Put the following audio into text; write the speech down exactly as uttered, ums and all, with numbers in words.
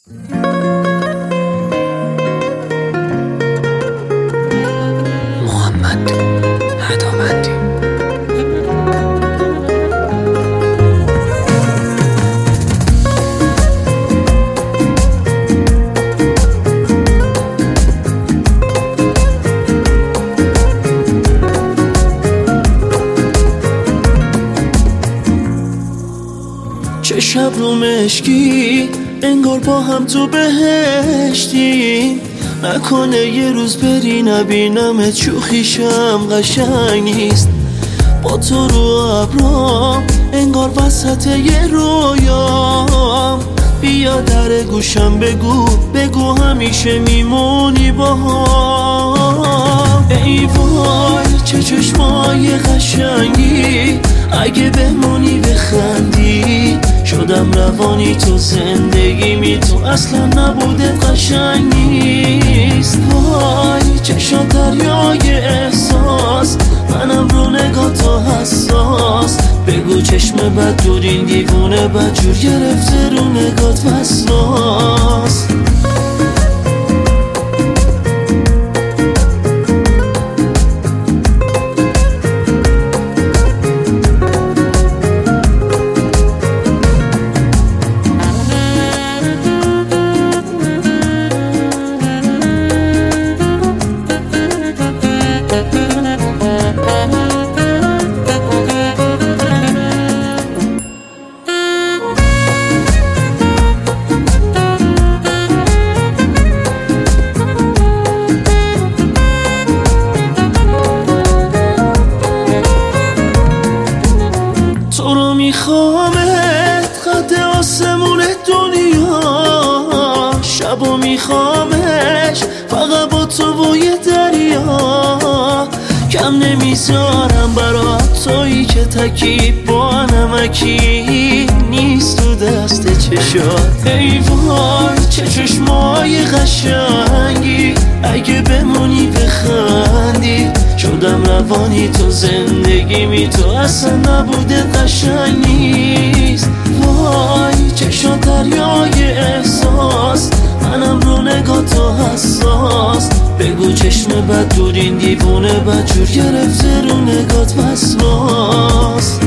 محمد هدامندی. چه شب رو مشکی انگار با هم تو بهشتی، نکنه یه روز بری نبینمت شوخیشم قشنگ نیست. با تو رو ابرام انگار وسط یه رویام، بیا در گوشم بگو بگو همیشه میمونی با هم. ای وای چه چشمای قشنگی، اگه بمونی بخندی شدم روانی تو زندگی می تو اصلا نبوده قشنگ نیست. وای چشم دریای احساس، منم رو نگاه تو حساس، بگو چشم بد دور این دیوونه بدجور گرفته رو نگات وسواس. تو رو میخوامت قد آسمون دنیا، شبو میخوامش فقط با تو و یه دریا. کم نمیذارم برات تویی که تکیب با نمکی نیست تو دست چشات. ای وای چه چشمای قشنگی، اگه بمونی بخندی شدم روانی تو زندگی می تو اصلا نبوده قشنگ نیست. وای چشم دریای احساس، منم رو نگاه تو حساس، بگو چشم بد دور این دیوونه بدجور گرفته رو نگات وسواس.